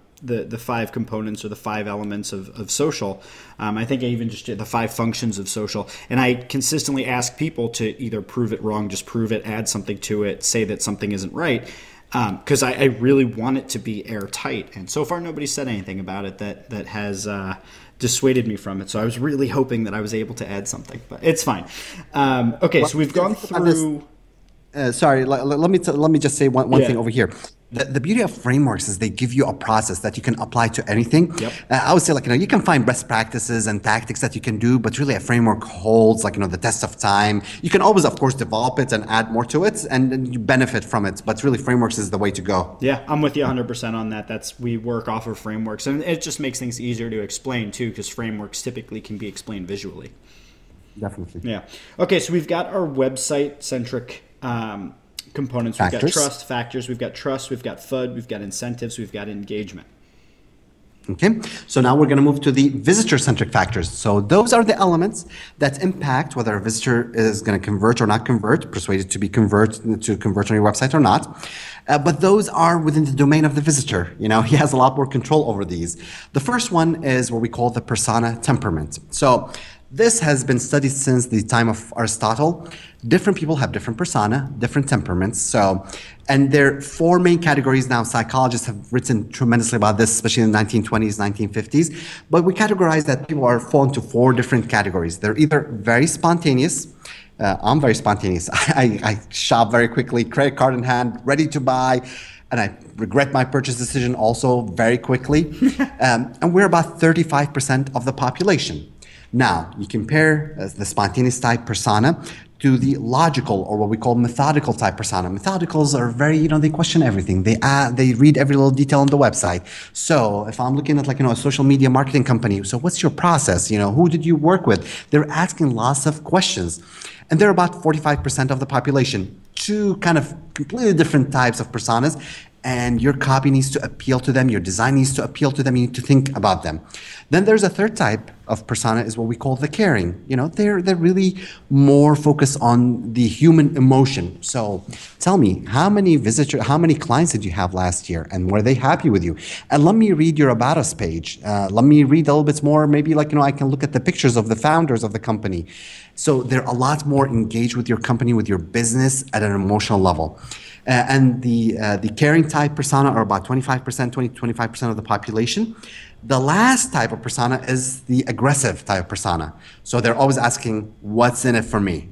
5 components or the 5 elements of social. I think I even just did the 5 functions of social, and I consistently ask people to either prove it wrong, just prove it, add something to it, say that something isn't right. Because I really want it to be airtight, and so far nobody said anything about it that has dissuaded me from it. So I was really hoping that I was able to add something, but it's fine. Okay, so we've gone through. Sorry, let me just say one thing over here. The beauty of frameworks is they give you a process that you can apply to anything. Yep. I would say you can find best practices and tactics that you can do, but really a framework holds the test of time. You can always, of course, develop it and add more to it, and you benefit from it. But really, frameworks is the way to go. Yeah, I'm with you 100% on that. We work off of frameworks, and it just makes things easier to explain too, because frameworks typically can be explained visually. Definitely. Yeah. Okay, so we've got our website-centric components. We've got trust, factors, we've got trust, we've got FUD, we've got incentives, we've got engagement. Okay, so now we're going to move to the visitor-centric factors. So those are the elements that impact whether a visitor is going to convert or not convert, persuaded to convert on your website or not. But those are within the domain of the visitor. He has a lot more control over these. The first one is what we call the persona temperament. So this has been studied since the time of Aristotle. Different people have different persona, different temperaments. And there are four main categories now. Psychologists have written tremendously about this, especially in the 1920s, 1950s. But we categorize that people fall into four different categories. They're either very spontaneous. I'm very spontaneous. I shop very quickly, credit card in hand, ready to buy. And I regret my purchase decision also very quickly. And we're about 35% of the population. Now, you compare the spontaneous type persona to the logical, or what we call methodical type persona. Methodicals are very, they question everything. They read every little detail on the website. So if I'm looking at a social media marketing company, so what's your process? Who did you work with? They're asking lots of questions. And they're about 45% of the population. Two kind of completely different types of personas. And your copy needs to appeal to them. Your design needs to appeal to them. You need to think about them. Then there's a third type of persona is what we call the caring. They're really more focused on the human emotion. So tell me, how many clients did you have last year? And were they happy with you? And let me read your About Us page. Let me read a little bit more. Maybe I can look at the pictures of the founders of the company. So they're a lot more engaged with your company, with your business at an emotional level. And the caring type persona are about 25% of the population. The last type of persona is the aggressive type of persona. So they're always asking, what's in it for me?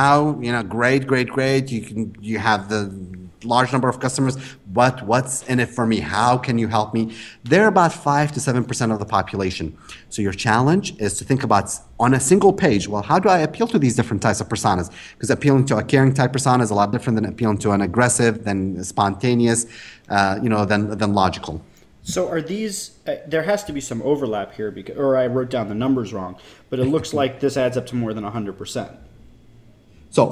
Great. You have the large number of customers, but what's in it for me? How can you help me? They're about 5 to 7% of the population. So your challenge is to think about on a single page, well, how do I appeal to these different types of personas? Because appealing to a caring type persona is a lot different than appealing to an aggressive, than spontaneous, than logical. So are these, there has to be some overlap here, or I wrote down the numbers wrong, but it looks like this adds up to more than 100%. So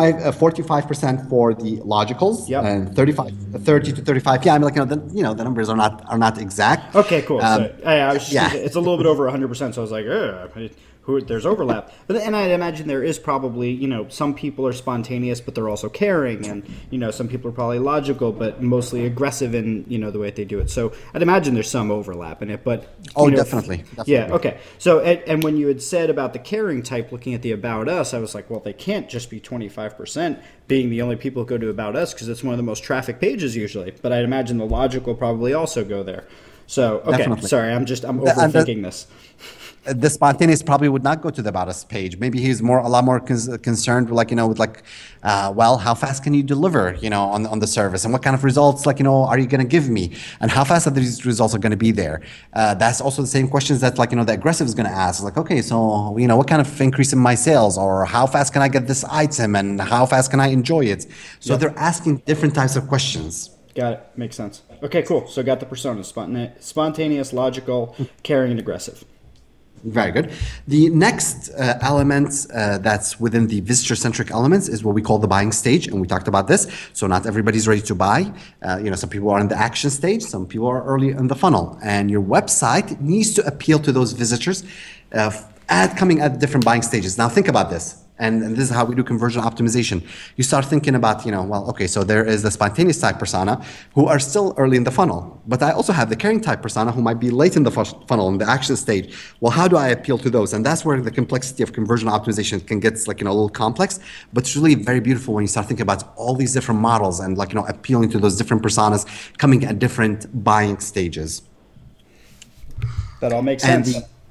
45% for the logicals, yep. And 30 to 35. Yeah, the numbers are not exact. Okay, cool. It's a little bit over 100%. So I was like, there's overlap. And I imagine there is probably, some people are spontaneous, but they're also caring, and some people are probably logical, but mostly aggressive in the way they do it. So I'd imagine there's some overlap in it. But definitely. Yeah. Okay. So and when you had said about the caring type, looking at the About Us, I was like, well, they can't just be 25% being the only people who go to About Us, because it's one of the most trafficked pages usually. But I'd imagine the logical probably also go there. So okay, definitely. Sorry, I'm overthinking this. The spontaneous probably would not go to the About Us page. Maybe he's a lot more concerned with how fast can you deliver, on the service, and what kind of results, are you going to give me, and how fast are these results are going to be there. That's also the same questions that the aggressive is going to ask. Okay, so what kind of increase in my sales, or how fast can I get this item, and how fast can I enjoy it? So yep. They're asking different types of questions. Got it. Makes sense. Okay, cool. So got the personas: spontaneous, logical, caring, and aggressive. Very good. The next element that's within the visitor-centric elements is what we call the buying stage, and we talked about this. So not everybody's ready to buy. Some people are in the action stage, some people are early in the funnel, and your website needs to appeal to those visitors coming at different buying stages. Now think about this. And this is how we do conversion optimization. You start thinking about, so there is the spontaneous type persona who are still early in the funnel. But I also have the caring type persona who might be late in the funnel, in the action stage. Well, how do I appeal to those? And that's where the complexity of conversion optimization can get a little complex. But it's really very beautiful when you start thinking about all these different models and appealing to those different personas coming at different buying stages. That all makes sense.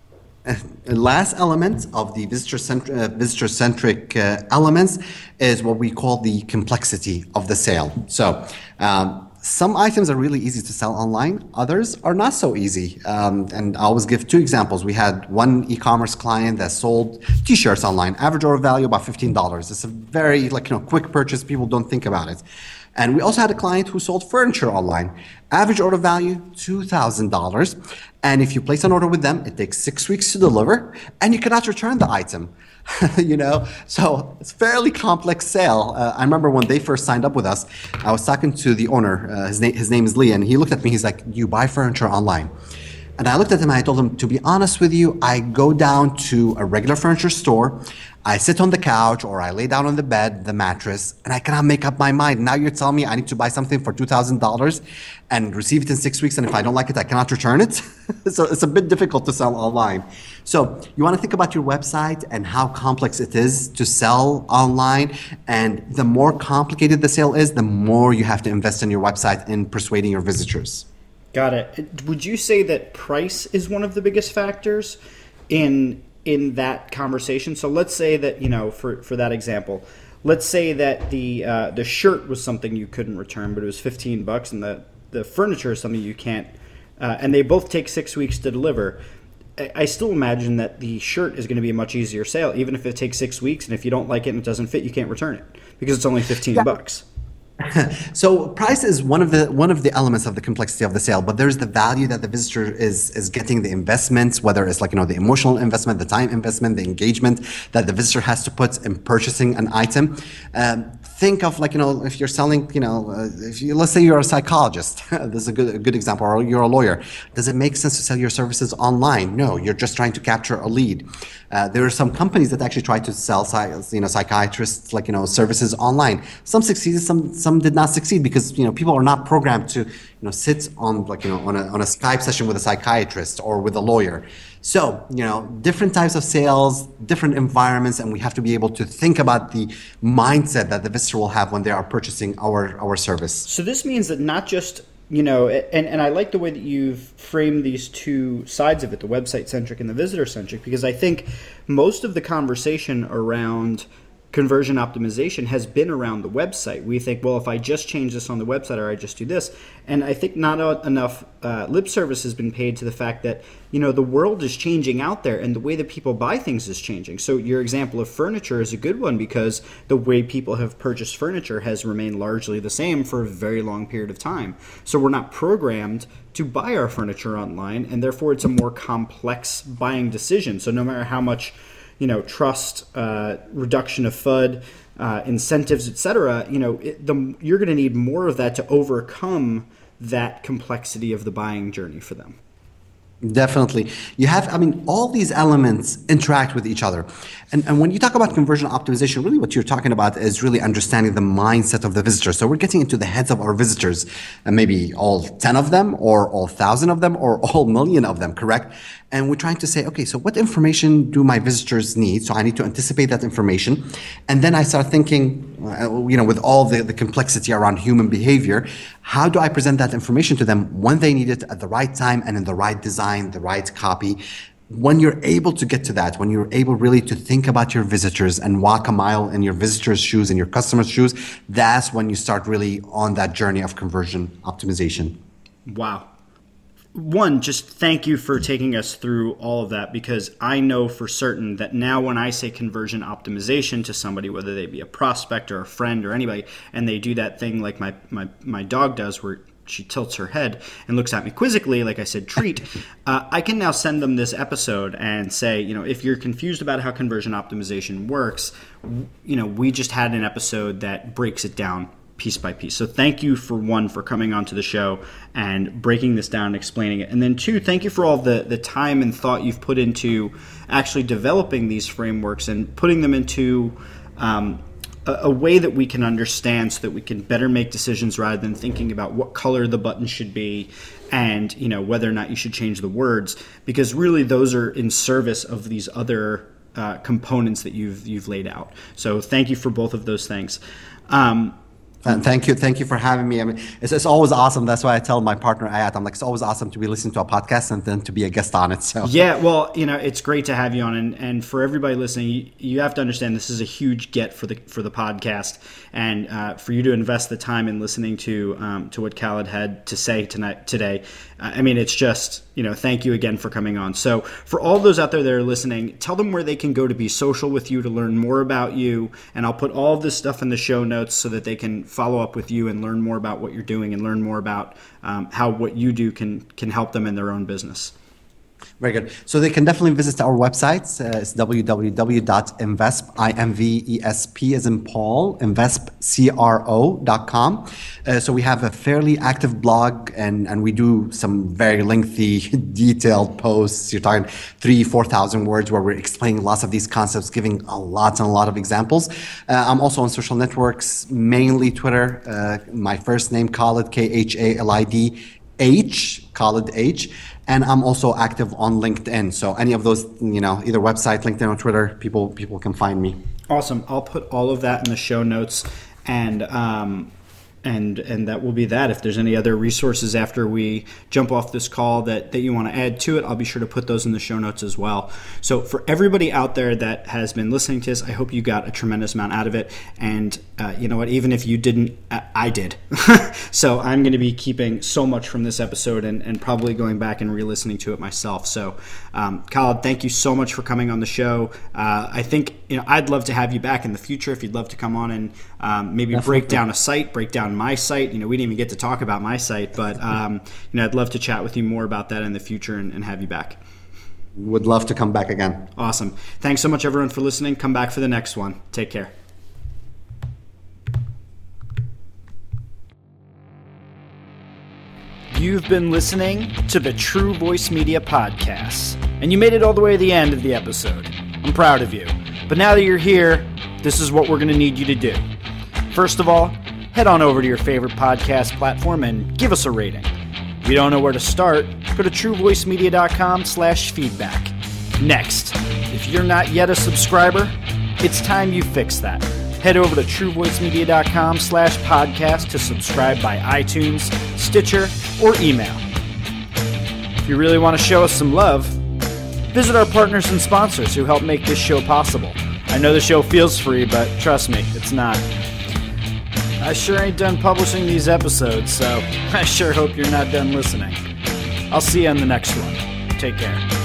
Last element of the visitor-centric elements is what we call the complexity of the sale. So some items are really easy to sell online, others are not so easy. And I always give two examples. We had one e-commerce client that sold t-shirts online, average order value about $15. It's a very quick purchase, people don't think about it. And we also had a client who sold furniture online. Average order value, $2,000. And if you place an order with them, it takes 6 weeks to deliver, and you cannot return the item. So it's a fairly complex sale. I remember when they first signed up with us, I was talking to the owner, his name is Lee, and he looked at me, he's like, "You buy furniture online?" And I looked at him and I told him, to be honest with you, I go down to a regular furniture store, I sit on the couch or I lay down on the bed, the mattress, and I cannot make up my mind. Now you're telling me I need to buy something for $2,000 and receive it in 6 weeks, and if I don't like it, I cannot return it? So it's a bit difficult to sell online. So you want to think about your website and how complex it is to sell online. And the more complicated the sale is, the more you have to invest in your website in persuading your visitors. Got it. Would you say that price is one of the biggest factors in that conversation? So let's say that, for that example, let's say that the shirt was something you couldn't return, but it was $15, and the furniture is something you can't, and they both take 6 weeks to deliver. I still imagine that the shirt is going to be a much easier sale, even if it takes 6 weeks, and if you don't like it and it doesn't fit, you can't return it because it's only $15. So price is one of the elements of the complexity of the sale, but there's the value that the visitor is getting, the investments, whether it's the emotional investment, the time investment, the engagement that the visitor has to put in purchasing an item. Think of if you're selling, let's say you're a psychologist, this is a good example, or you're a lawyer. Does it make sense to sell your services online? No, you're just trying to capture a lead. There are some companies that actually try to sell psychiatrists services online. Some succeeded, some did not succeed because people are not programmed to sit on on a Skype session with a psychiatrist or with a lawyer. So different types of sales, different environments, and we have to be able to think about the mindset that the visitor will have when they are purchasing our service. So this means that not just and I like the way that you've framed these two sides of it, the website-centric and the visitor-centric, because I think most of the conversation around conversion optimization has been around the website. We think, well, if I just change this on the website or I just do this, and I think not enough lip service has been paid to the fact that the world is changing out there and the way that people buy things is changing. So your example of furniture is a good one because the way people have purchased furniture has remained largely the same for a very long period of time. So we're not programmed to buy our furniture online, and therefore it's a more complex buying decision. So no matter how much trust, reduction of FUD, incentives, etc. You're going to need more of that to overcome that complexity of the buying journey for them. Definitely. You have, all these elements interact with each other. And when you talk about conversion optimization, really what you're talking about is really understanding the mindset of the visitor. So we're getting into the heads of our visitors, and maybe all 10 of them, or all 1,000 of them, or all million of them, correct? And we're trying to say, okay, so what information do my visitors need? So I need to anticipate that information. And then I start thinking, with all the complexity around human behavior, how do I present that information to them when they need it at the right time and in the right design, the right copy? When you're able to get to that, when you're able really to think about your visitors and walk a mile in your visitors' shoes and your customers' shoes, that's when you start really on that journey of conversion optimization. Wow. One, just thank you for taking us through all of that, because I know for certain that now when I say conversion optimization to somebody, whether they be a prospect or a friend or anybody, and they do that thing like my dog does where she tilts her head and looks at me quizzically, like I said, treat, I can now send them this episode and say, if you're confused about how conversion optimization works, we just had an episode that breaks it down piece by piece. So thank you for coming onto the show and breaking this down and explaining it. And then two, thank you for all the time and thought you've put into actually developing these frameworks and putting them into a way that we can understand so that we can better make decisions rather than thinking about what color the button should be and whether or not you should change the words, because really those are in service of these other components that you've laid out. So thank you for both of those things. Thank you for having me. I mean, it's always awesome. That's why I tell my partner Ayat, I'm like, it's always awesome to be listening to a podcast and then to be a guest on it. So yeah, well, it's great to have you on, and for everybody listening, you have to understand this is a huge get for the podcast, and for you to invest the time in listening to what Khaled had to say today. I mean, it's just, thank you again for coming on. So for all those out there that are listening, tell them where they can go to be social with you, to learn more about you. And I'll put all of this stuff in the show notes so that they can follow up with you and learn more about what you're doing and learn more about how what you do can help them in their own business. Very good. So they can definitely visit our website. It's www.invest, I-M-V-E-S-P as in Paul, investcro.com. So we have a fairly active blog, and we do some very lengthy, detailed posts. You're talking 3,000-4,000 words where we're explaining lots of these concepts, giving a lot of examples. I'm also on social networks, mainly Twitter. My first name, Khalid, Khalid H, Khalid H. And I'm also active on LinkedIn. So any of those, either website, LinkedIn, or Twitter, people can find me. Awesome. I'll put all of that in the show notes, and that will be that. If there's any other resources after we jump off this call that you want to add to it, I'll be sure to put those in the show notes as well. So for everybody out there that has been listening to this, I hope you got a tremendous amount out of it. And you know what? Even if you didn't, I did. So I'm going to be keeping so much from this episode and probably going back and re-listening to it myself. So Khalid, thank you so much for coming on the show. I think I'd love to have you back in the future if you'd love to come on and maybe Definitely. break down a site, break down my site. We didn't even get to talk about my site, but I'd love to chat with you more about that in the future and have you back. Would love to come back again. Awesome. Thanks so much, everyone, for listening. Come back for the next one. Take care. You've been listening to the True Voice Media Podcast, and you made it all the way to the end of the episode. I'm proud of you. But now that you're here, this is what we're going to need you to do. First of all, head on over to your favorite podcast platform and give us a rating. If you don't know where to start, go to truevoicemedia.com/feedback. Next, if you're not yet a subscriber, it's time you fix that. Head over to truevoicemedia.com/podcast to subscribe by iTunes, Stitcher, or email. If you really want to show us some love, visit our partners and sponsors who help make this show possible. I know the show feels free, but trust me, it's not. I sure ain't done publishing these episodes, so I sure hope you're not done listening. I'll see you on the next one. Take care.